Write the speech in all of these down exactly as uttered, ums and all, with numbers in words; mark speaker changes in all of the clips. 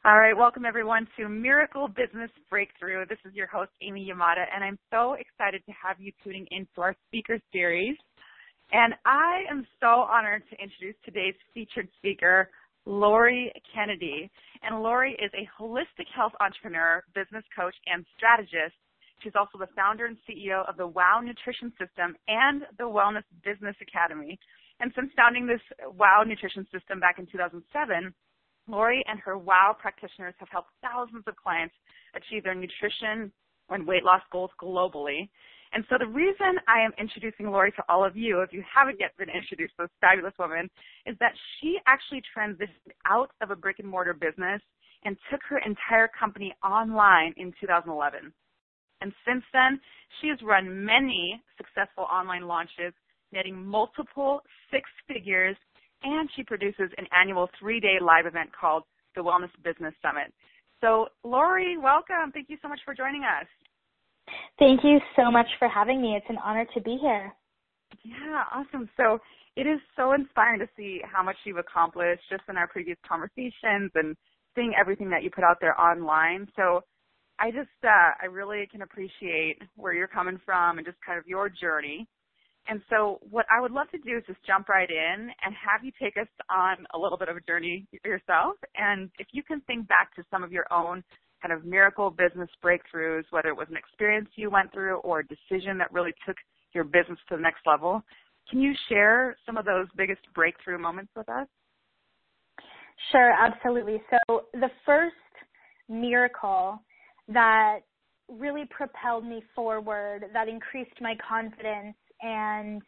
Speaker 1: All right, welcome everyone to Miracle Business Breakthrough. This is your host, Amy Yamada, and I'm so excited to have you tuning into our speaker series. And I am so honored to introduce today's featured speaker, Lori Kennedy. And Lori is a holistic health entrepreneur, business coach, and strategist. She's also the founder and C E O of the WOW Nutrition System and the Wellness Business Academy. And since founding this WOW Nutrition System back in two thousand seven, Lori and her WOW practitioners have helped thousands of clients achieve their nutrition and weight loss goals globally. And so the reason I am introducing Lori to all of you, if you haven't yet been introduced to this fabulous woman, is that she actually transitioned out of a brick and mortar business and took her entire company online in two thousand eleven. And since then, she has run many successful online launches, netting multiple six figures, and she produces an annual three-day live event called the Wellness Business Summit. So, Lori, welcome. Thank you so much for joining us.
Speaker 2: Thank you so much for having me. It's an honor to be here.
Speaker 1: Yeah, awesome. So it is so inspiring to see how much you've accomplished just in our previous conversations and seeing everything that you put out there online. So I just, uh, I really can appreciate where you're coming from and just kind of your journey. And so what I would love to do is just jump right in and have you take us on a little bit of a journey yourself. And if you can think back to some of your own kind of miracle business breakthroughs, whether it was an experience you went through or a decision that really took your business to the next level, can you share some of those biggest breakthrough moments with us?
Speaker 2: Sure, absolutely. So the first miracle that really propelled me forward, that increased my confidence, and,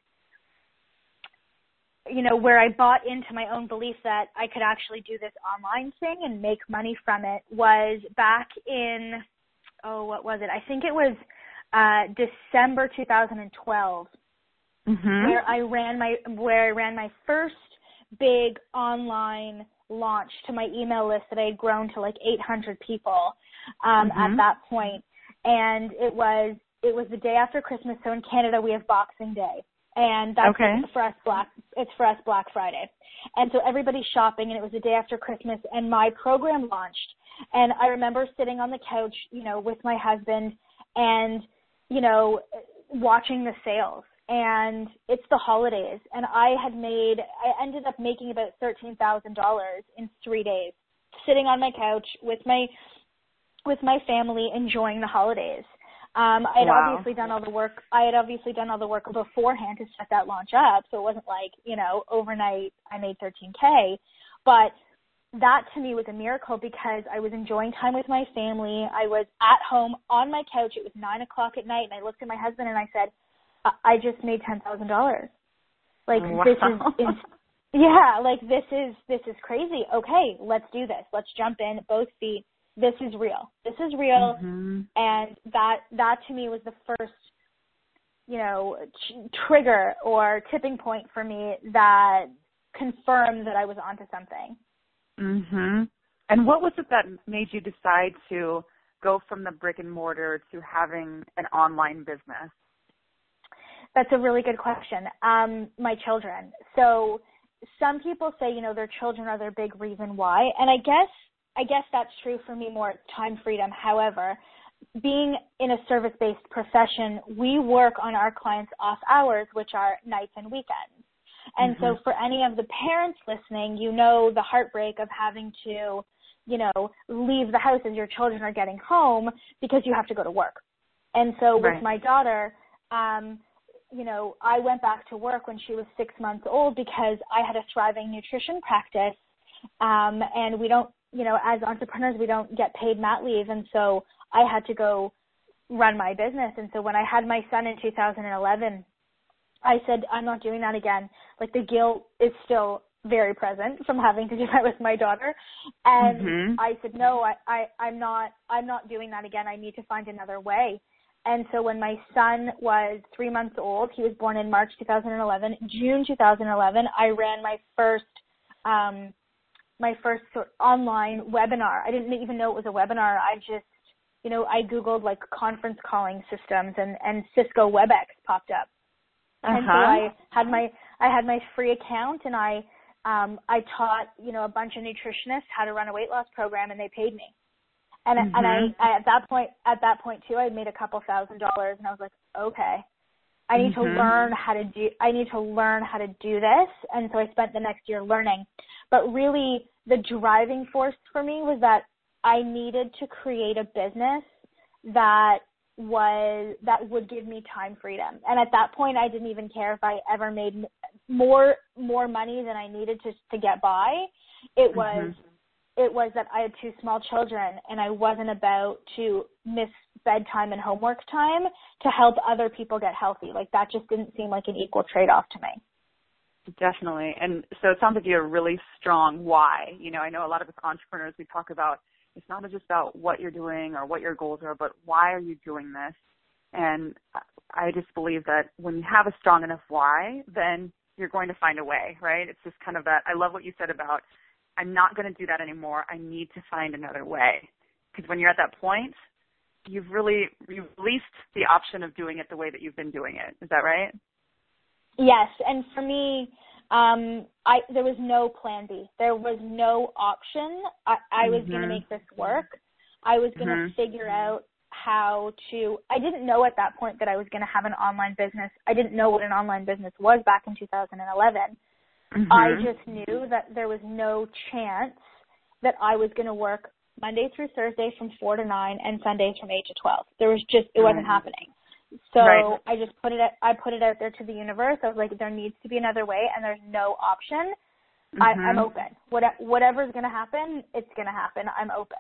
Speaker 2: you know, where I bought into my own belief that I could actually do this online thing and make money from it was back in, oh, what was it? I think it was uh, December two thousand twelve, mm-hmm. where I ran my where I ran my first big online launch to my email list that I had grown to like eight hundred people um, mm-hmm. at that point, and it was. It was the day after Christmas, so in Canada we have Boxing Day, and that's
Speaker 1: okay.
Speaker 2: for us Black. It's for us Black Friday, and so everybody's shopping, and it was the day after Christmas, and my program launched, and I remember sitting on the couch, you know, with my husband, and you know, watching the sales, and it's the holidays, and I had made, I ended up making about thirteen thousand dollars in three days, sitting on my couch with my, with my family, enjoying the holidays. Um, I had
Speaker 1: wow.
Speaker 2: obviously done all the work. I had obviously done all the work beforehand to set that launch up, so it wasn't like, you know, overnight I made thirteen K. But that to me was a miracle because I was enjoying time with my family. I was at home on my couch. It was nine o'clock at night, and I looked at my husband and I said, "I, I just made ten thousand dollars. Like
Speaker 1: wow.
Speaker 2: this is, is, yeah, like this is this is crazy. Okay, let's do this. Let's jump in, both feet. This is real. This is real."
Speaker 1: Mm-hmm.
Speaker 2: And that, that to me was the first, you know, ch- trigger or tipping point for me that confirmed that I was onto something.
Speaker 1: Mm-hmm. And what was it that made you decide to go from the brick and mortar to having an online business?
Speaker 2: That's a really good question. Um, my children. So some people say, you know, their children are their big reason why. And I guess I guess that's true for me more time freedom. However, being in a service-based profession, we work on our clients' off hours, which are nights and weekends. And mm-hmm. so for any of the parents listening, you know the heartbreak of having to, you know, leave the house as your children are getting home because you have to go to work. And so
Speaker 1: right.
Speaker 2: with my daughter, um, you know, I went back to work when she was six months old because I had a thriving nutrition practice, um, and we don't, you know, as entrepreneurs, we don't get paid mat leave, and so I had to go run my business. And so when I had my son in two thousand eleven, I said, I'm not doing that again. Like, the guilt is still very present from having to do that with my daughter. And mm-hmm. I said, no, I, I, I'm not, I'm not doing that again. I need to find another way. And so when my son was three months old, he was born in March two thousand eleven, June two thousand eleven, I ran my first, um, my first sort of online webinar. I didn't even know it was a webinar. I just, you know, I Googled like conference calling systems, and, and Cisco WebEx popped up. Uh-huh. And so I had my, I had my free account, and I um, I taught, you know, a bunch of nutritionists how to run a weight loss program, and they paid me. And, mm-hmm. and I, I, at that point, at that point too, I had made a couple thousand dollars, and I was like, okay, I need mm-hmm. to learn how to do, I need to learn how to do this. And so I spent the next year learning. But really, the driving force for me was that I needed to create a business that was, that would give me time freedom. And at that point, I didn't even care if I ever made more, more money than I needed to, to get by. It was, mm-hmm. it was that I had two small children, and I wasn't about to miss bedtime and homework time to help other people get healthy. Like, that just didn't seem like an equal trade-off to me.
Speaker 1: Definitely. And so it sounds like you have a really strong why. You know, I know a lot of us entrepreneurs, we talk about it's not just about what you're doing or what your goals are, but why are you doing this? And I just believe that when you have a strong enough why, then you're going to find a way, right? It's just kind of that. I love what you said about, I'm not going to do that anymore. I need to find another way. Because when you're at that point, you've really you've released the option of doing it the way that you've been doing it. Is that right?
Speaker 2: Yes. And for me, um, I there was no plan B. There was no option. I, I was mm-hmm. going to make this work. I was going to mm-hmm. figure out how to – I didn't know at that point that I was going to have an online business. I didn't know what an online business was back in two thousand eleven. Mm-hmm. I just knew that there was no chance that I was going to work Monday through Thursday from four to nine and Sundays from eight to twelve. There was just, it wasn't mm-hmm. happening. So right. I just put it, I put it out there to the universe. I was like, there needs to be another way, and there's no option. Mm-hmm. I, I'm open. What, whatever's going to happen, it's going to happen. I'm open.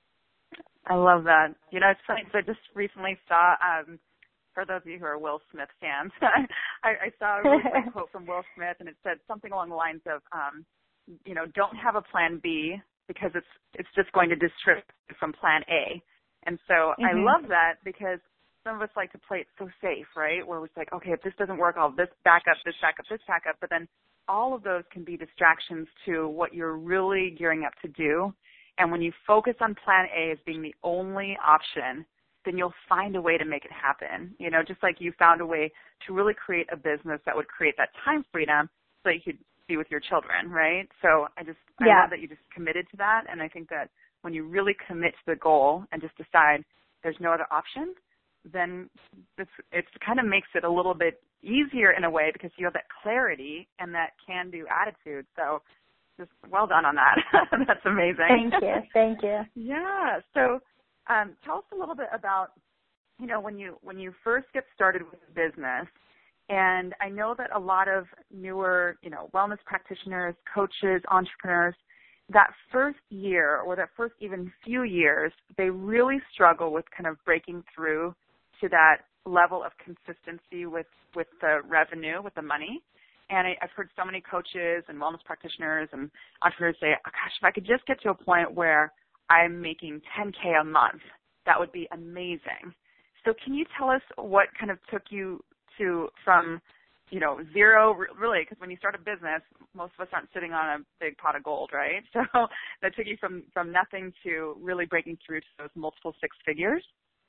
Speaker 1: I love that. You know, it's funny, so I just recently saw, um, for those of you who are Will Smith fans, I, I saw a really great quote from Will Smith, and it said something along the lines of, um, you know, don't have a plan B because it's it's just going to distract you from plan A. And so mm-hmm. I love that because some of us like to play it so safe, right, where it's like, okay, if this doesn't work, I'll this back up, this back up, this back up. But then all of those can be distractions to what you're really gearing up to do. And when you focus on plan A as being the only option, then you'll find a way to make it happen. You know, just like you found a way to really create a business that would create that time freedom so you could be with your children, right? So I just, I
Speaker 2: yeah.
Speaker 1: love that you just committed to that. And I think that when you really commit to the goal and just decide there's no other option, then it's, it kind of makes it a little bit easier in a way because you have that clarity and that can-do attitude. So just well done on that. That's amazing.
Speaker 2: Thank you. Thank you.
Speaker 1: Yeah. So um, tell us a little bit about, you know, when you when you first get started with a business, and I know that a lot of newer, you know, wellness practitioners, coaches, entrepreneurs, that first year or that first even few years, they really struggle with kind of breaking through to that level of consistency with, with the revenue, with the money. And I, I've heard so many coaches and wellness practitioners and entrepreneurs say, oh, gosh, if I could just get to a point where I'm making ten K a month, that would be amazing. So can you tell us what kind of took you to from, you know, zero, really, because when you start a business, most of us aren't sitting on a big pot of gold, right? So that took you from, from nothing to really breaking through to those multiple six figures.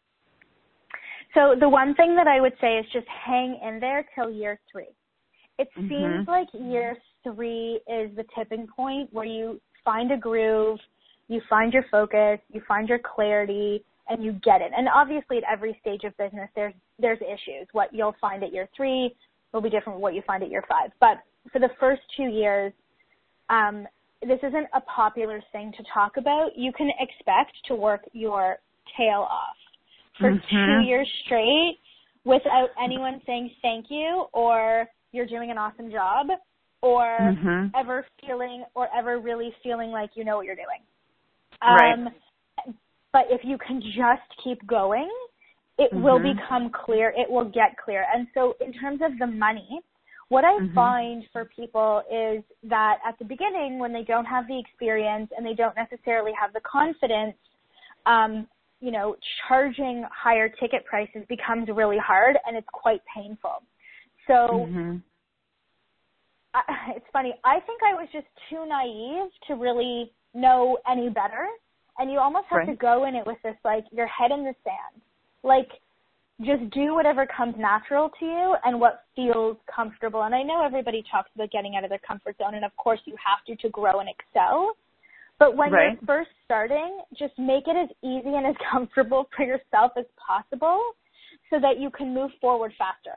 Speaker 2: So the one thing that I would say is just hang in there till year three. It
Speaker 1: mm-hmm.
Speaker 2: seems like year three is the tipping point where you find a groove, you find your focus, you find your clarity, and you get it. And obviously at every stage of business, there's there's issues. What you'll find at year three will be different from what you find at year five. But for the first two years, um, this isn't a popular thing to talk about. You can expect to work your tail off for mm-hmm. two years straight without anyone saying thank you or you're doing an awesome job or mm-hmm. ever feeling or ever really feeling like you know what you're doing.
Speaker 1: Right.
Speaker 2: Um, but if you can just keep going, it mm-hmm. will become clear. It will get clear. And so in terms of the money, what I mm-hmm. find for people is that at the beginning when they don't have the experience and they don't necessarily have the confidence, um, you know, charging higher ticket prices becomes really hard and it's quite painful. So mm-hmm. I, it's funny. I think I was just too naive to really know any better. And you almost have right. to go in it with this, like, your head in the sand. Like, just do whatever comes natural to you and what feels comfortable. And I know everybody talks about getting out of their comfort zone, and of course you have to to grow and excel. But when
Speaker 1: right.
Speaker 2: you're first starting, just make it as easy and as comfortable for yourself as possible so that you can move forward faster.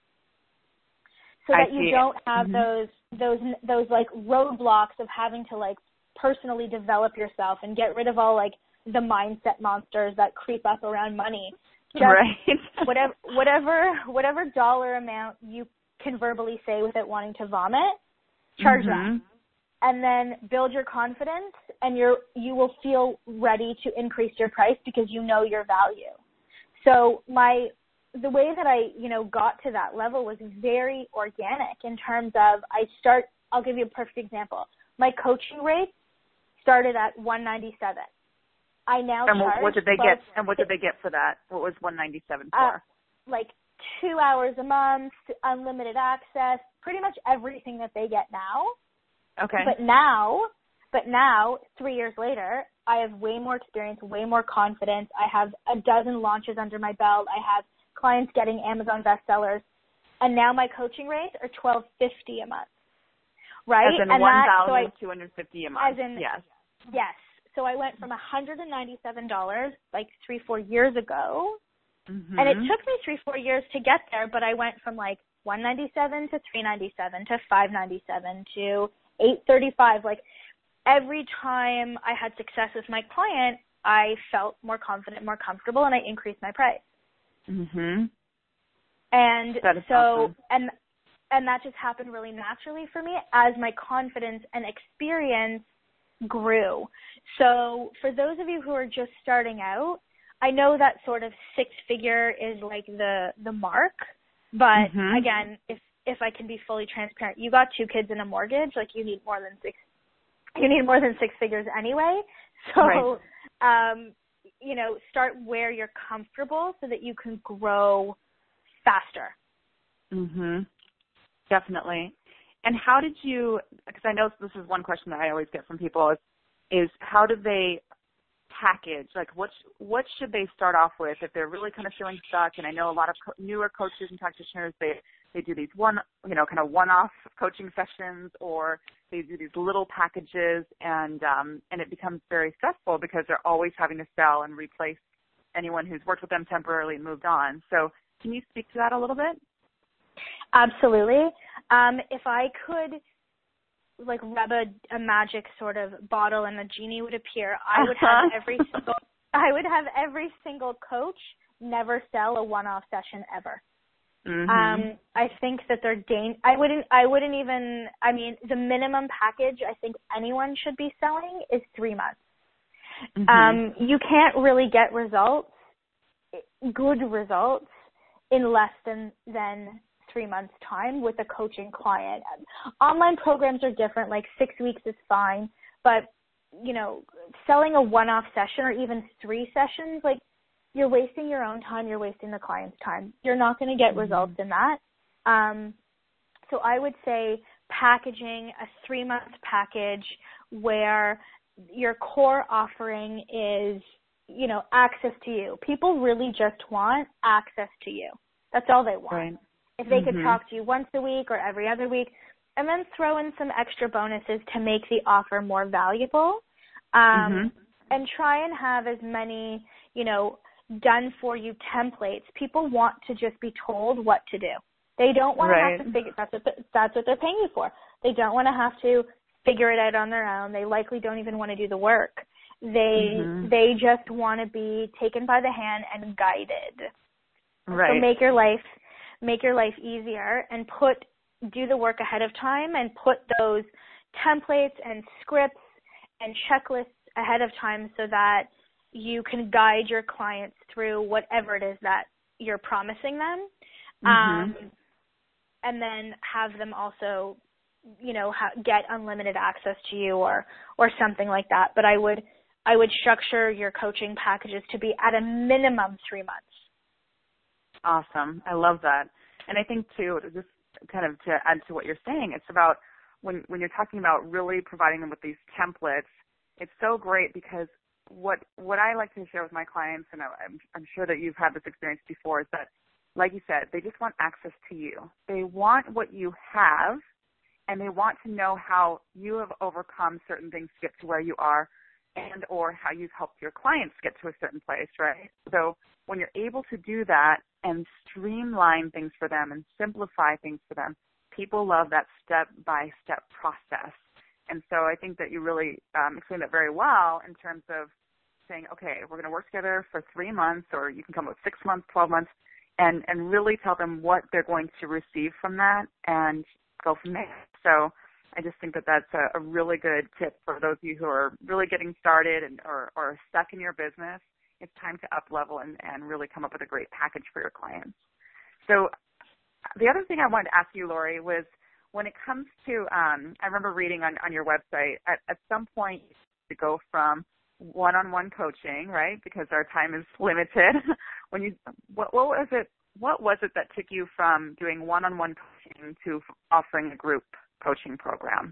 Speaker 2: So
Speaker 1: I
Speaker 2: that you
Speaker 1: see.
Speaker 2: don't have
Speaker 1: mm-hmm.
Speaker 2: those, those, those like roadblocks of having to like personally develop yourself and get rid of all like the mindset monsters that creep up around money. Just
Speaker 1: right.
Speaker 2: whatever, whatever, whatever dollar amount you can verbally say without wanting to vomit, charge
Speaker 1: mm-hmm.
Speaker 2: that. And then build your confidence, and you're, you will feel ready to increase your price because you know your value. So my, the way that I, you know, got to that level was very organic in terms of I start, I'll give you a perfect example. My coaching rate started at one ninety-seven. I now
Speaker 1: and
Speaker 2: charge.
Speaker 1: what did they
Speaker 2: twelve
Speaker 1: get? And what did they get for that? What was one ninety-seven for?
Speaker 2: Uh, like two hours a month, unlimited access, pretty much everything that they get now.
Speaker 1: Okay.
Speaker 2: But now, but now, three years later, I have way more experience, way more confidence. I have a dozen launches under my belt. I have clients getting Amazon bestsellers, and now my coaching rates are twelve fifty a month. Right?
Speaker 1: As in
Speaker 2: and
Speaker 1: one
Speaker 2: that,
Speaker 1: thousand two hundred fifty
Speaker 2: so
Speaker 1: a month.
Speaker 2: As in,
Speaker 1: yes.
Speaker 2: Yes. So I went from one hundred ninety-seven dollars like three, four years ago,
Speaker 1: mm-hmm.
Speaker 2: and it took me three, four years to get there. But I went from like one ninety-seven to three ninety-seven to five ninety-seven to eight thirty-five. Like every time I had success with my client, I felt more confident, more comfortable, and I increased my price.
Speaker 1: Mhm.
Speaker 2: And
Speaker 1: That is
Speaker 2: so,
Speaker 1: awesome.
Speaker 2: and and that just happened really naturally for me as my confidence and experience grew. So for those of you who are just starting out, I know that sort of six figure is like the the mark, but
Speaker 1: mm-hmm.
Speaker 2: again, if if I can be fully transparent, you got two kids and a mortgage, like you need more than six, you need more than six figures anyway. So, right. um, you know, start where you're comfortable so that you can grow faster.
Speaker 1: Mhm. Definitely. And how did you, because I know this is one question that I always get from people is, is how do they package, like what what should they start off with if they're really kind of feeling stuck? And I know a lot of co- newer coaches and practitioners, they they do these one, you know, kind of one-off coaching sessions, or they do these little packages, and um, and it becomes very stressful because they're always having to sell and replace anyone who's worked with them temporarily and moved on. So can you speak to that a little bit?
Speaker 2: Absolutely. Um, if I could like rub a, a magic sort of bottle and a genie would appear, I would have every single I would have every single coach never sell a one-off session ever.
Speaker 1: Mm-hmm.
Speaker 2: Um, I think that they're dan- I wouldn't I wouldn't even I mean the minimum package I think anyone should be selling is three months.
Speaker 1: Mm-hmm.
Speaker 2: Um, you can't really get results, good results, in less than than three months time with a coaching client. Online programs are different, like six weeks is fine, but you know, selling a one-off session or even three sessions, like you're wasting your own time, you're wasting the client's time. You're not going to get mm-hmm. results in that. Um, so I would say packaging a three-month package where your core offering is, you know, access to you. People really just want access to you. That's all they want.
Speaker 1: Right.
Speaker 2: If they
Speaker 1: mm-hmm.
Speaker 2: could talk to you once a week or every other week, and then throw in some extra bonuses to make the offer more valuable, um,
Speaker 1: mm-hmm.
Speaker 2: and try and have as many, you know, done-for-you templates. People want to just be told what to do. They don't want
Speaker 1: right.
Speaker 2: to have to figure. That's what the, that's what they're paying you for. They don't want to have to figure it out on their own. They likely don't even want to do the work. They
Speaker 1: mm-hmm.
Speaker 2: they just want to be taken by the hand and guided.
Speaker 1: Right.
Speaker 2: So make your life make your life easier and put do the work ahead of time and put those templates and scripts and checklists ahead of time so that you can guide your clients through whatever it is that you're promising them.
Speaker 1: Mm-hmm.
Speaker 2: Um, and then have them also, you know, ha- get unlimited access to you or, or something like that. But I would, I would structure your coaching packages to be at a minimum three months.
Speaker 1: Awesome. I love that. And I think too, just kind of to add to what you're saying, it's about when, when you're talking about really providing them with these templates, it's so great because what what I like to share with my clients, and I'm, I'm sure that you've had this experience before, is that, like you said, they just want access to you. They want what you have, and they want to know how you have overcome certain things to get to where you are, and or how you've helped your clients get to a certain place, right? So when you're able to do that and streamline things for them and simplify things for them, people love that step-by-step process. And so I think that you really um, explained that very well in terms of saying, okay, we're going to work together for three months, or you can come up with six months, twelve months, and, and really tell them what they're going to receive from that and go from there. So I just think that that's a, a really good tip for those of you who are really getting started and or, or stuck in your business. It's time to up level and, and really come up with a great package for your clients. So the other thing I wanted to ask you, Lori, was when it comes to, um, I remember reading on, on your website, at, at some point you have to go from one-on-one coaching, right, because our time is limited. when you, what, what was it? What was it that took you from doing one-on-one coaching to offering a group coaching program?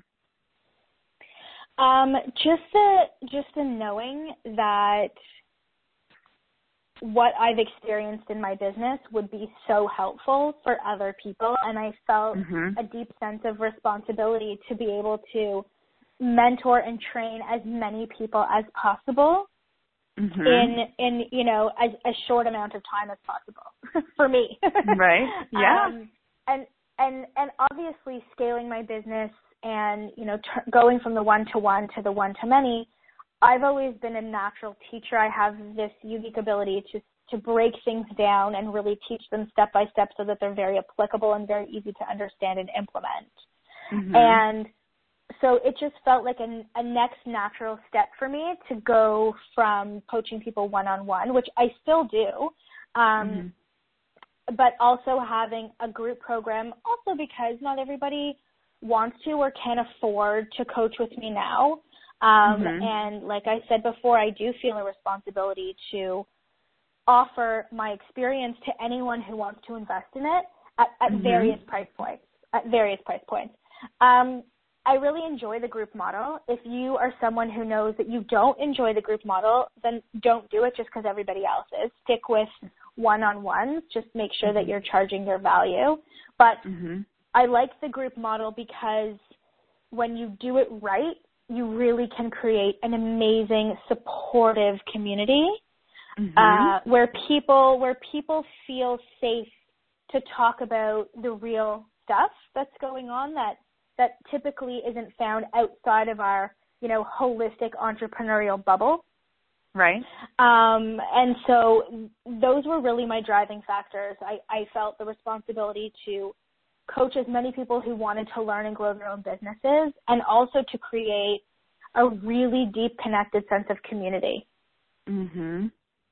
Speaker 2: Um, just the just the knowing that what I've experienced in my business would be so helpful for other people, and I felt mm-hmm. a deep sense of responsibility to be able to mentor and train as many people as possible mm-hmm. in in you know as a short amount of time as possible for me.
Speaker 1: Right. Yeah.
Speaker 2: Um, and and and obviously scaling my business and you know t- going from the one to one to the one to many. I've always been a natural teacher. I have this unique ability to to break things down and really teach them step by step so that they're very applicable and very easy to understand and implement. Mm-hmm. And so it just felt like a, a next natural step for me to go from coaching people one-on-one, which I still do, um, mm-hmm. but also having a group program, also because not everybody wants to or can afford to coach with me now. Um, mm-hmm. And like I said before, I do feel a responsibility to offer my experience to anyone who wants to invest in it at, at mm-hmm. various price points, at various price points. Um, I really enjoy the group model. If you are someone who knows that you don't enjoy the group model, then don't do it just because everybody else is. Stick with one-on-ones. Just make sure mm-hmm. that you're charging your value. But mm-hmm. I like the group model because when you do it right, you really can create an amazing, supportive community mm-hmm. uh, where people where people feel safe to talk about the real stuff that's going on that that typically isn't found outside of our, you know, holistic entrepreneurial bubble.
Speaker 1: Right.
Speaker 2: Um, and so those were really my driving factors. I, I felt the responsibility to coach as many people who wanted to learn and grow their own businesses, and also to create a really deep connected sense of community.
Speaker 1: Mhm.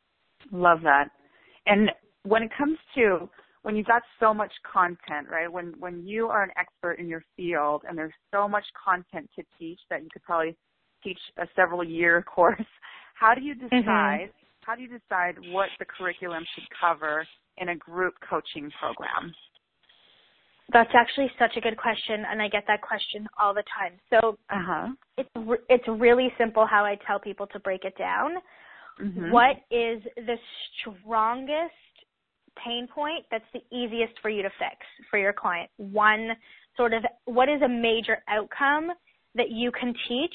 Speaker 1: Love that. And when it comes to when you've got so much content, right, when when you are an expert in your field and there's so much content to teach that you could probably teach a several year course, how do you decide mm-hmm. how do you decide what the curriculum should cover in a group coaching program?
Speaker 2: That's actually such a good question, and I get that question all the time. So uh-huh. it's re- it's really simple how I tell people to break it down. Mm-hmm. What is the strongest pain point that's the easiest for you to fix for your client? One sort of, what is a major outcome that you can teach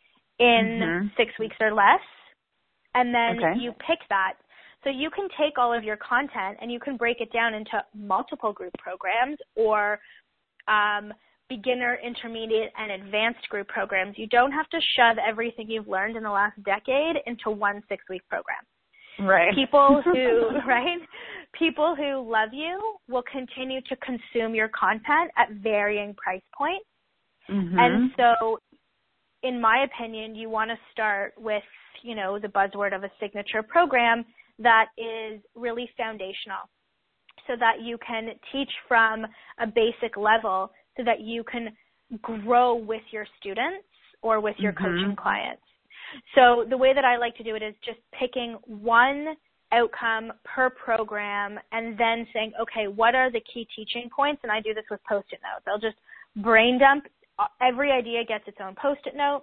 Speaker 2: in mm-hmm. six weeks or less? And then okay. you pick that. So you can take all of your content and you can break it down into multiple group programs or um, beginner, intermediate, and advanced group programs. You don't have to shove everything you've learned in the last decade into one six-week program.
Speaker 1: Right.
Speaker 2: People who, right? People who love you will continue to consume your content at varying price points. Mm-hmm. And so, in my opinion, you want to start with, you know, the buzzword of a signature program that is really foundational so that you can teach from a basic level so that you can grow with your students or with your mm-hmm. coaching clients. So the way that I like to do it is just picking one outcome per program and then saying, okay, what are the key teaching points? And I do this with Post-it notes. I'll just brain dump. Every idea gets its own Post-it note.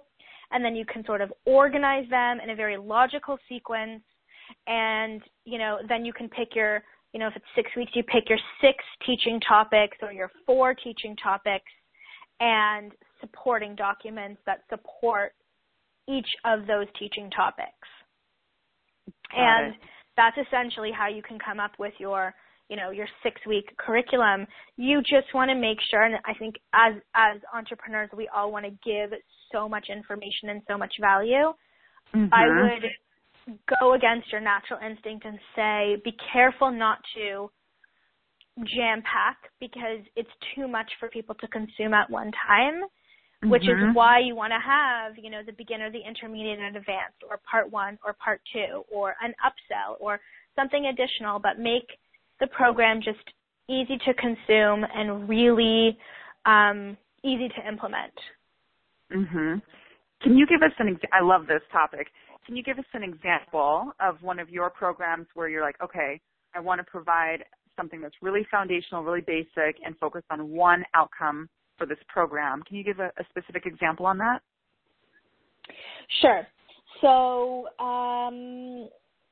Speaker 2: and then you can sort of organize them in a very logical sequence, and, you know, then you can pick your, you know, if it's six weeks, you pick your six teaching topics or your four teaching topics and supporting documents that support each of those teaching topics.
Speaker 1: Got
Speaker 2: and
Speaker 1: it.
Speaker 2: That's essentially how you can come up with your, you know, your six-week curriculum. You just want to make sure, and I think as as entrepreneurs, we all want to give so much information and so much value.
Speaker 1: Mm-hmm.
Speaker 2: I would go against your natural instinct and say, be careful not to jam-pack, because it's too much for people to consume at one time, mm-hmm. which is why you want to have, you know, the beginner, the intermediate, and advanced, or part one, or part two, or an upsell, or something additional, but make the program just easy to consume and really um, easy to implement.
Speaker 1: Mm-hmm. Can you give us an ex- I love this topic. Can you give us an example of one of your programs where you're like, okay, I want to provide something that's really foundational, really basic, and focused on one outcome for this program? Can you give a, a specific example on that?
Speaker 2: Sure. So um,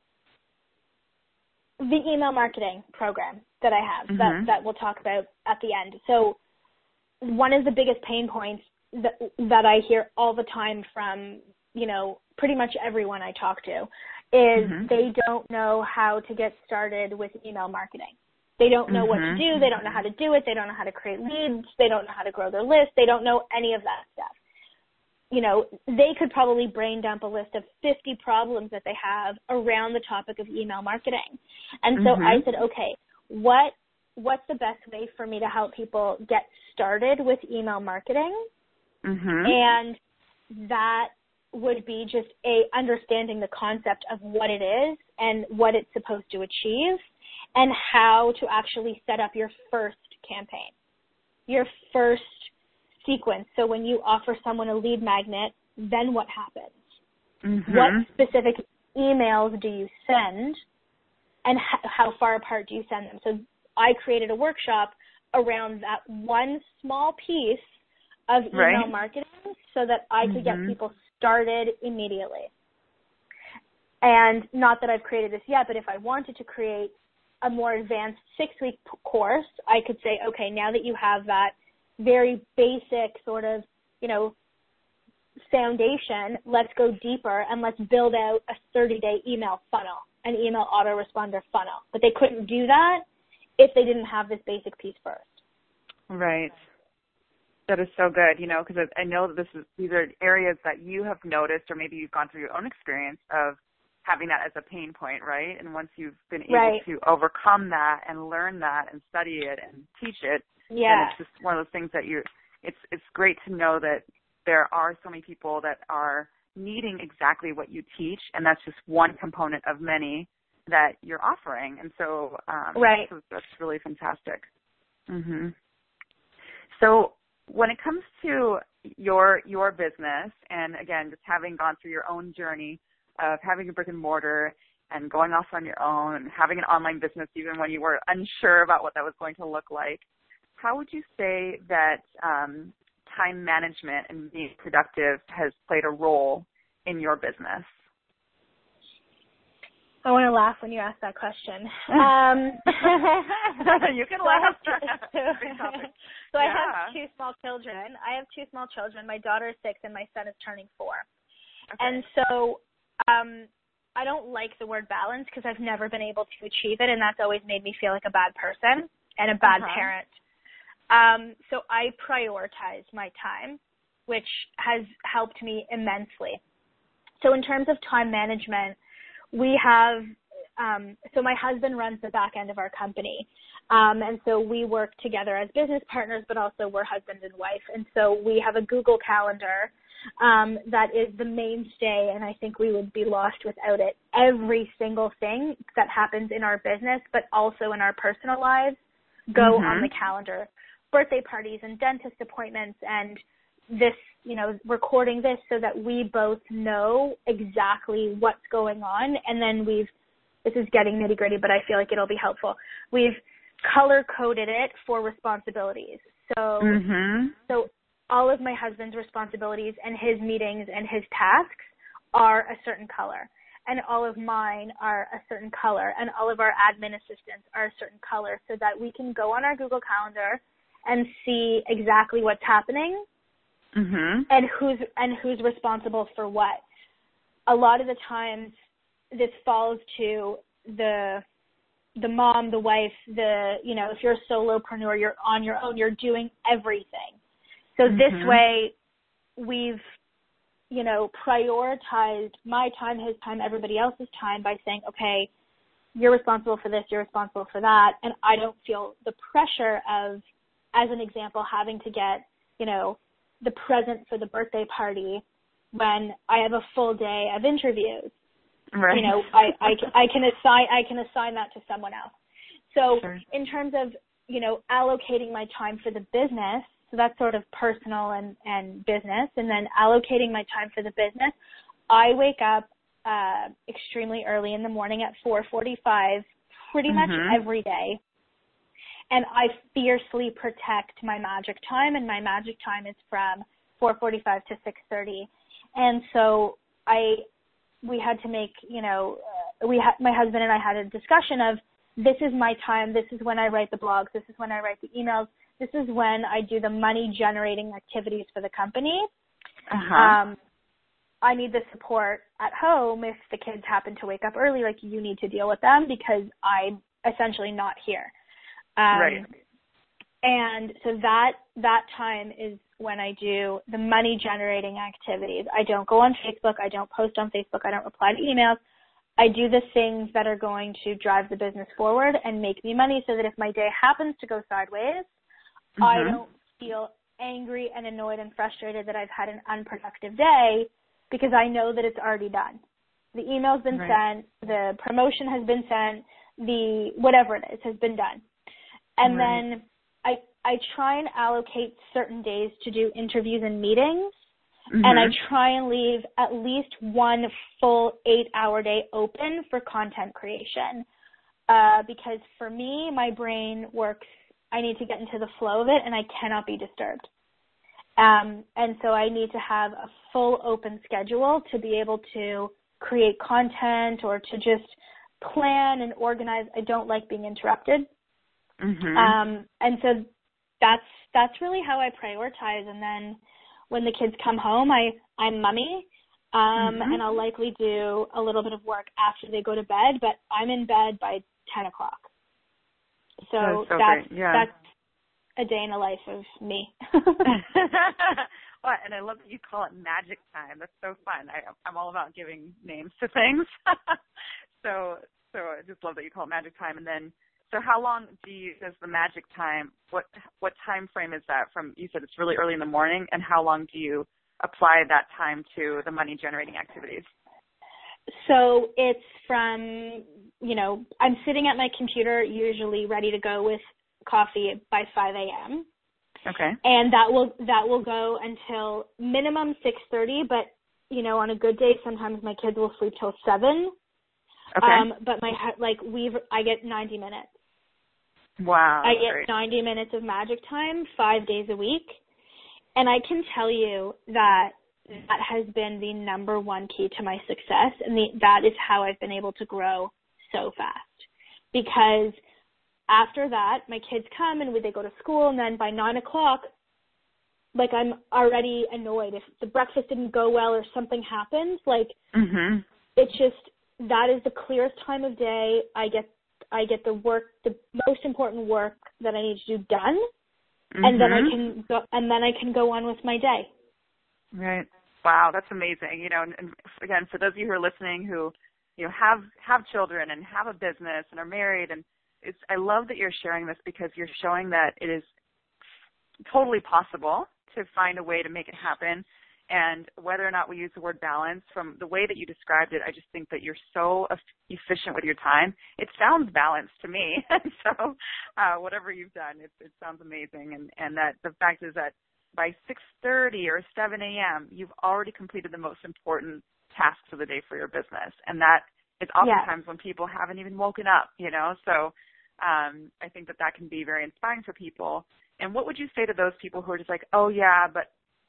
Speaker 2: the email marketing program that I have, mm-hmm. that, that we'll talk about at the end. So one of the biggest pain points that, that I hear all the time from, you know, pretty much everyone I talk to is mm-hmm. they don't know how to get started with email marketing. They don't know mm-hmm. what to do. They don't know how to do it. They don't know how to create leads. They don't know how to grow their list. They don't know any of that stuff. You know, they could probably brain dump a list of fifty problems that they have around the topic of email marketing. And so mm-hmm. I said, okay, what what's the best way for me to help people get started with email marketing?
Speaker 1: Mm-hmm.
Speaker 2: And that would be just a understanding the concept of what it is and what it's supposed to achieve, and how to actually set up your first campaign, your first sequence. So when you offer someone a lead magnet, then what happens?
Speaker 1: Mm-hmm.
Speaker 2: What specific emails do you send, and h- how far apart do you send them? So I created a workshop around that one small piece of email
Speaker 1: right.
Speaker 2: marketing so that I could
Speaker 1: mm-hmm.
Speaker 2: get people started immediately. And not that I've created this yet, but if I wanted to create a more advanced six-week p- course, I could say, okay, now that you have that very basic sort of, you know, foundation, let's go deeper and let's build out a thirty-day email funnel, an email autoresponder funnel. But they couldn't do that if they didn't have this basic piece first.
Speaker 1: Right. That is so good, you know, because I know that this is, these are areas that you have noticed, or maybe you've gone through your own experience of having that as a pain point, right? And once you've been able
Speaker 2: right.
Speaker 1: to overcome that and learn that and study it and teach it,
Speaker 2: yeah.
Speaker 1: then it's just one of those things that you, it's it's great to know that there are so many people that are needing exactly what you teach, and that's just one component of many that you're offering. And so, um,
Speaker 2: right.
Speaker 1: so that's really fantastic. Mm-hmm. So when it comes to your your business, and again, just having gone through your own journey of having a brick and mortar and going off on your own and having an online business even when you were unsure about what that was going to look like, how would you say that um, time management and being productive has played a role in your business?
Speaker 2: I want to laugh when you ask that question. Um,
Speaker 1: you can
Speaker 2: so
Speaker 1: laugh.
Speaker 2: I have, so, so
Speaker 1: yeah.
Speaker 2: I have two small children. I have two small children. My daughter is six and my son is turning four.
Speaker 1: Okay.
Speaker 2: And so um, I don't like the word balance because I've never been able to achieve it, and that's always made me feel like a bad person and a bad
Speaker 1: uh-huh.
Speaker 2: parent. Um, so I prioritize my time, which has helped me immensely. So in terms of time management, we have, um, so my husband runs the back end of our company. Um, and so we work together as business partners, but also we're husband and wife. And so we have a Google Calendar um, that is the mainstay, and I think we would be lost without it. Every single thing that happens in our business, but also in our personal lives, go
Speaker 1: mm-hmm.
Speaker 2: on the calendar. Birthday parties and dentist appointments and this, you know, recording this so that we both know exactly what's going on. And then we've, this is getting nitty gritty, but I feel like it'll be helpful. We've color coded it for responsibilities. So,
Speaker 1: mm-hmm.
Speaker 2: so all of my husband's responsibilities and his meetings and his tasks are a certain color, and all of mine are a certain color, and all of our admin assistants are a certain color, so that we can go on our Google Calendar and see exactly what's happening
Speaker 1: mm-hmm.
Speaker 2: and who's and who's responsible for what. A lot of the times, this falls to the the mom, the wife, the you know, if you're a solopreneur, you're on your own, you're doing everything. So
Speaker 1: mm-hmm.
Speaker 2: this way, we've you know prioritized my time, his time, everybody else's time by saying, okay, you're responsible for this, you're responsible for that, and I don't feel the pressure of, as an example, having to get, you know, the present for the birthday party when I have a full day of interviews.
Speaker 1: Right.
Speaker 2: You know, I, I, I can assign I can assign that to someone else. So
Speaker 1: sure.
Speaker 2: in terms of, you know, allocating my time for the business, so that's sort of personal and, and business, and then allocating my time for the business, I wake up uh, extremely early in the morning at four forty-five pretty
Speaker 1: mm-hmm.
Speaker 2: much every day. And I fiercely protect my magic time, and my magic time is from four forty-five to six thirty. And so I, we had to make, you know, uh, we ha- my husband and I had a discussion of, this is my time, this is when I write the blogs, this is when I write the emails, this is when I do the money-generating activities for the company.
Speaker 1: Uh-huh.
Speaker 2: Um, I need the support at home if the kids happen to wake up early, like you need to deal with them because I'm essentially not here. Um,
Speaker 1: right.
Speaker 2: And so that that time is when I do the money generating activities. I don't go on Facebook. I don't post on Facebook. I don't reply to emails. I do the things that are going to drive the business forward and make me money, so that if my day happens to go sideways,
Speaker 1: mm-hmm.
Speaker 2: I don't feel angry and annoyed and frustrated that I've had an unproductive day, because I know that it's already done. The email's been
Speaker 1: right.
Speaker 2: sent, the promotion has been sent, the whatever it is has been done. And
Speaker 1: right.
Speaker 2: then I I try and allocate certain days to do interviews and meetings, mm-hmm. and I try and leave at least one full eight-hour day open for content creation, uh, because for me, my brain works, I need to get into the flow of it, and I cannot be disturbed. Um, and so I need to have a full open schedule to be able to create content or to just plan and organize. I don't like being interrupted.
Speaker 1: Mm-hmm.
Speaker 2: Um, and so that's that's really how I prioritize. And then when the kids come home, I, I'm mummy, um,
Speaker 1: mm-hmm.
Speaker 2: and I'll likely do a little bit of work after they go to bed, but I'm in bed by ten o'clock. So,
Speaker 1: that's, so
Speaker 2: that's,
Speaker 1: yeah.
Speaker 2: that's a day in the life of me.
Speaker 1: Well, and I love that you call it magic time. That's so fun. I, I'm all about giving names to things. so, so I just love that you call it magic time. And then, so how long do you, does the magic time, what what time frame is that from, you said it's really early in the morning, and how long do you apply that time to the money generating activities?
Speaker 2: So it's from, you know, I'm sitting at my computer usually ready to go with coffee by five a.m.
Speaker 1: Okay.
Speaker 2: And that will that will go until minimum six thirty, but, you know, on a good day, sometimes my kids will sleep till seven.
Speaker 1: Okay.
Speaker 2: Um, but my, like, we've, I get ninety minutes.
Speaker 1: Wow.
Speaker 2: I get
Speaker 1: great.
Speaker 2: ninety minutes of magic time five days a week. And I can tell you that that has been the number one key to my success, and the, that is how I've been able to grow so fast. Because after that, my kids come and they go to school, and then by nine o'clock, like, I'm already annoyed. If the breakfast didn't go well or something happens, like,
Speaker 1: mm-hmm.
Speaker 2: it's just, that is the clearest time of day. I get I get the work, the most important work that I need to do done,
Speaker 1: mm-hmm.
Speaker 2: and then I can go, and then I can go on with my day.
Speaker 1: Right. Wow, that's amazing. You know, and, and again, for those of you who are listening who, you know, have have children and have a business and are married, and it's, I love that you're sharing this, because you're showing that it is totally possible to find a way to make it happen. And whether or not we use the word balance, from the way that you described it, I just think that you're so efficient with your time. It sounds balanced to me. so uh, whatever you've done, it, it sounds amazing. And, and that the fact is that by six thirty or seven a.m., you've already completed the most important tasks of the day for your business. And that is oftentimes yes. when people haven't even woken up, you know. So um, I think that that can be very inspiring for people. And what would you say to those people who are just like, oh, yeah, but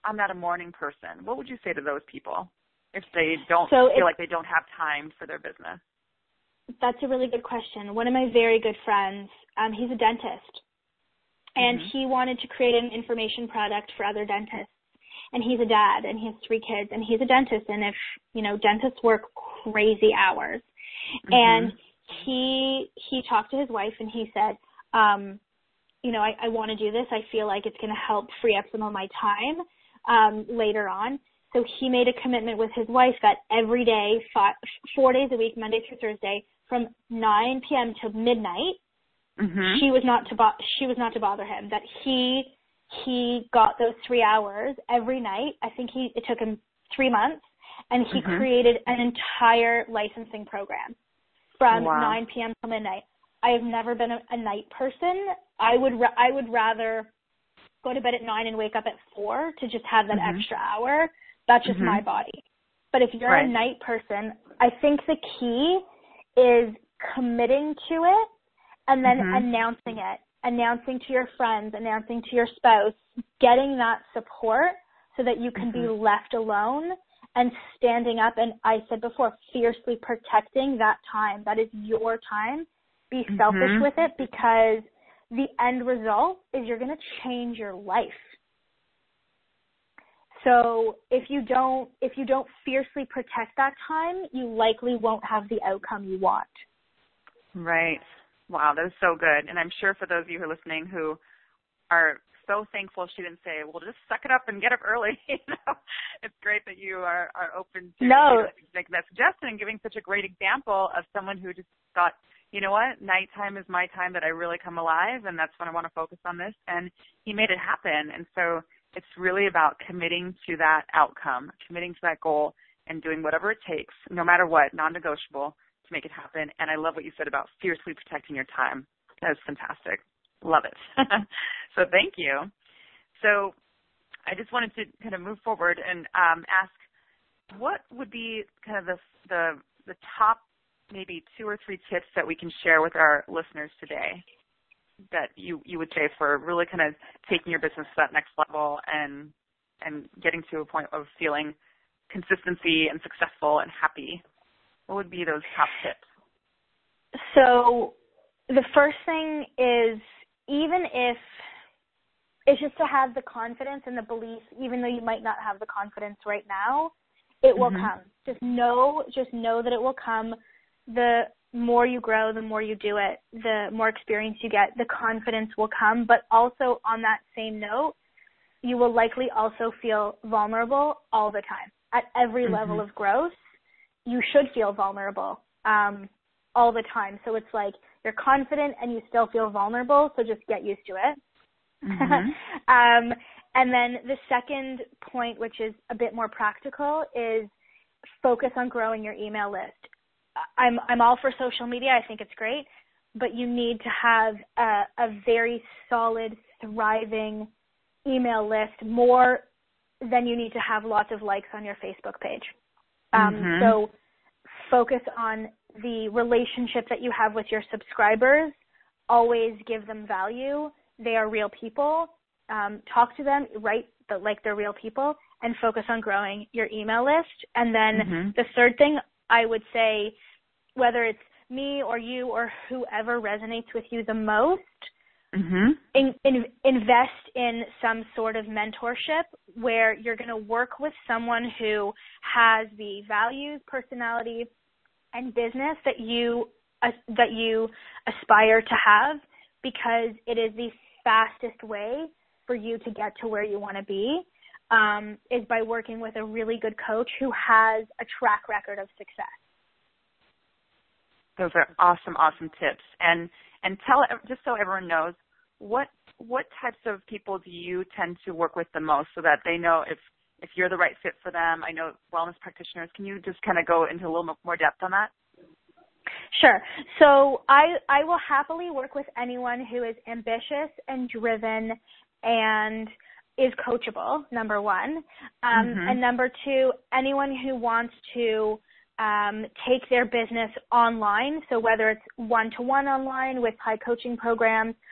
Speaker 1: I'm not a morning person, what would you say to those people if they don't
Speaker 2: so
Speaker 1: feel like they don't have time for their business?
Speaker 2: That's a really good question. One of my very good friends, um, he's a dentist, and
Speaker 1: mm-hmm.
Speaker 2: he wanted to create an information product for other dentists. And he's a dad, and he has three kids, and he's a dentist. And if, you know, dentists work crazy hours.
Speaker 1: Mm-hmm.
Speaker 2: And he he talked to his wife, and he said, um, you know, I, I want to do this. I feel like it's going to help free up some of my time um, later on. So he made a commitment with his wife that every day, five, four days a week, Monday through Thursday, from nine p.m. to midnight,
Speaker 1: mm-hmm.
Speaker 2: she was not to bo- she was not to bother him. That he he got those three hours every night. I think he it took him three months, and he
Speaker 1: mm-hmm.
Speaker 2: created an entire licensing program from
Speaker 1: wow.
Speaker 2: nine p.m. till midnight. I have never been a, a night person. I would ra- I would rather go to bed at nine and wake up at four to just have that
Speaker 1: mm-hmm.
Speaker 2: extra hour. That's just
Speaker 1: mm-hmm.
Speaker 2: my body. But if you're
Speaker 1: right.
Speaker 2: a night person, I think the key is committing to it and then
Speaker 1: mm-hmm.
Speaker 2: announcing it, announcing to your friends, announcing to your spouse, getting that support so that you can
Speaker 1: mm-hmm.
Speaker 2: be left alone and standing up. And I said before, fiercely protecting that time. That is your time. Be
Speaker 1: mm-hmm.
Speaker 2: selfish with it, because the end result is you're going to change your life. So if you don't, if you don't fiercely protect that time, you likely won't have the outcome you want.
Speaker 1: Right. Wow, that is so good. And I'm sure for those of you who are listening who are so thankful she didn't say, well, just suck it up and get up early. You know, it's great that you are, are open to
Speaker 2: no.
Speaker 1: making that suggestion and giving such a great example of someone who just thought, you know what, nighttime is my time that I really come alive, and that's when I want to focus on this. And he made it happen. And so it's really about committing to that outcome, committing to that goal, and doing whatever it takes, no matter what, non-negotiable, to make it happen. And I love what you said about fiercely protecting your time. That is fantastic. Love it. So thank you. So I just wanted to kind of move forward and um, ask, what would be kind of the, the the top maybe two or three tips that we can share with our listeners today that you, you would say for really kind of taking your business to that next level and and getting to a point of feeling consistency and successful and happy? What would be those top tips?
Speaker 2: So the first thing is, even if it's just to have the confidence and the belief, even though you might not have the confidence right now, it will
Speaker 1: mm-hmm.
Speaker 2: come. Just know, just know that it will come. The more you grow, the more you do it, the more experience you get, the confidence will come. But also on that same note, you will likely also feel vulnerable all the time. At every
Speaker 1: mm-hmm.
Speaker 2: level of growth, you should feel vulnerable um, all the time. So it's like you're confident and you still feel vulnerable, so just get used to it.
Speaker 1: Mm-hmm.
Speaker 2: um, and then the second point, which is a bit more practical, is focus on growing your email list. I'm I'm all for social media. I think it's great, but you need to have a, a very solid, thriving email list, more than you need to have lots of likes on your Facebook page. Um,
Speaker 1: mm-hmm.
Speaker 2: So focus on the relationship that you have with your subscribers. Always give them value. They are real people. Um, talk to them, write the, like they're real people, and focus on growing your email list. And then
Speaker 1: mm-hmm.
Speaker 2: the third thing I would say, whether it's me or you or whoever resonates with you the most,
Speaker 1: mm-hmm.
Speaker 2: in, in, invest in some sort of mentorship where you're going to work with someone who has the values, personality, and business that you uh, that you aspire to have, because it is the fastest way for you to get to where you want to be, um, is by working with a really good coach who has a track record of success.
Speaker 1: Those are awesome, awesome tips. And and tell, just so everyone knows, what what types of people do you tend to work with the most, so that they know if, if you're the right fit for them? I know wellness practitioners. Can you just kind of go into a little more depth on that?
Speaker 2: Sure. So I I will happily work with anyone who is ambitious and driven and is coachable, number one. Um,
Speaker 1: mm-hmm.
Speaker 2: And number two, anyone who wants to um, take their business online, so whether it's one-to-one online with high coaching programs,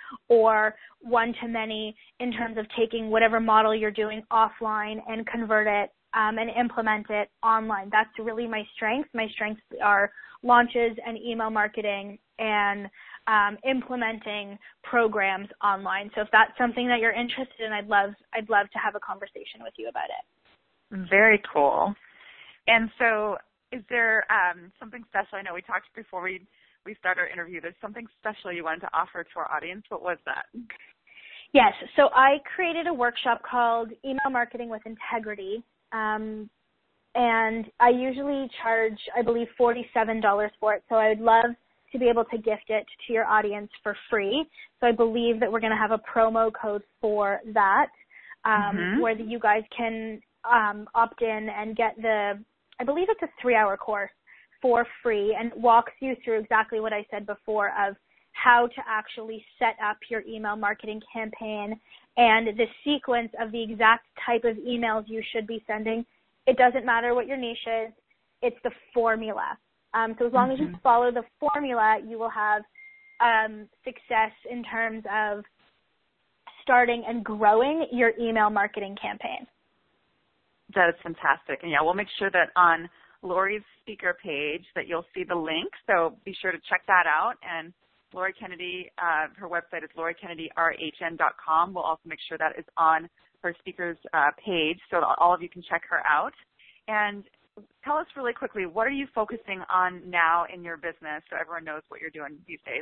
Speaker 2: or one-to-many in terms of taking whatever model you're doing offline and convert it um, and implement it online. That's really my strengths. My strengths are launches and email marketing and um, implementing programs online. So if that's something that you're interested in, I'd love I'd love to have a conversation with you about it.
Speaker 1: Very cool. And so is there um, something special? I know we talked before we, we started our interview. There's something special you wanted to offer to our audience. What was that?
Speaker 2: Yes. So I created a workshop called Email Marketing with Integrity. Um, and I usually charge, I believe, forty-seven dollars for it. So I would love to be able to gift it to your audience for free. So I believe that we're going to have a promo code for that, um, mm-hmm. where the, you guys can um, opt in and get the, I believe it's a three-hour course for free, and walks you through exactly what I said before of how to actually set up your email marketing campaign and the sequence of the exact type of emails you should be sending. It doesn't matter what your niche is. It's the formula. Um, so as long mm-hmm. as you follow the formula, you will have um, success in terms of starting and growing your email marketing campaign.
Speaker 1: That is fantastic. And, yeah, we'll make sure that on Lori's speaker page that you'll see the link. So be sure to check that out. And Lori Kennedy, uh, her website is lori kennedy r h n dot com. We'll also make sure that is on her speaker's uh, page so that all of you can check her out. And tell us really quickly, what are you focusing on now in your business so everyone knows what you're doing these days?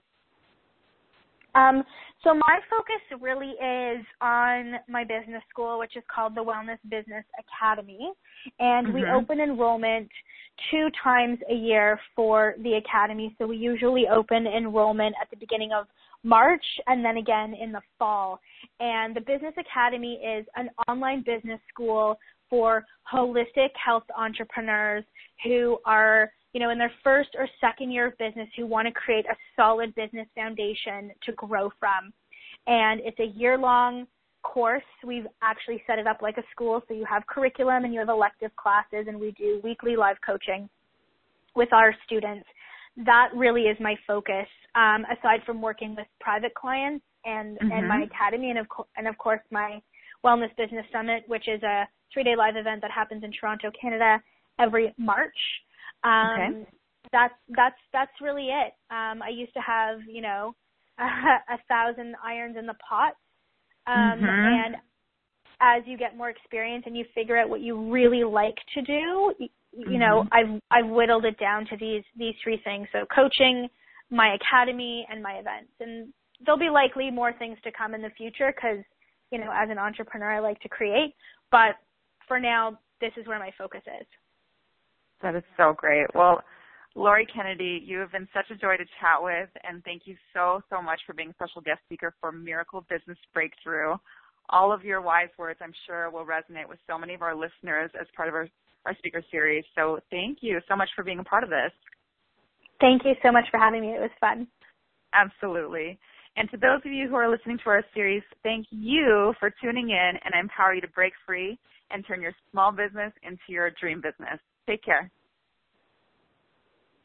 Speaker 2: Um, so my focus really is on my business school, which is called the Wellness Business Academy. And mm-hmm. we open enrollment two times a year for the academy. So we usually open enrollment at the beginning of March and then again in the fall. And the Business Academy is an online business school for holistic health entrepreneurs who are, you know, in their first or second year of business who want to create a solid business foundation to grow from. And it's a year-long course. We've actually set it up like a school, so you have curriculum and you have elective classes, and we do weekly live coaching with our students. That really is my focus, um, aside from working with private clients and, mm-hmm. and my academy, and of, co- and of course my Wellness Business Summit, which is a three-day live event that happens in Toronto, Canada, every March. Um, okay. That's that's that's really it. Um, I used to have, you know, a, a thousand irons in the pot, um, mm-hmm. and as you get more experience and you figure out what you really like to do, you, mm-hmm. you know, I've I've whittled it down to these these three things. So coaching, my academy, and my events. And there'll be likely more things to come in the future because, you know, as an entrepreneur, I like to create. But for now, this is where my focus is.
Speaker 1: That is so great. Well, Lori Kennedy, you have been such a joy to chat with, and thank you so, so much for being a special guest speaker for Miracle Business Breakthrough. All of your wise words, I'm sure, will resonate with so many of our listeners as part of our, our speaker series. So thank you so much for being a part of this.
Speaker 2: Thank you so much for having me. It was fun.
Speaker 1: Absolutely. And to those of you who are listening to our series, thank you for tuning in, and I empower you to break free and turn your small business into your dream business. Take care.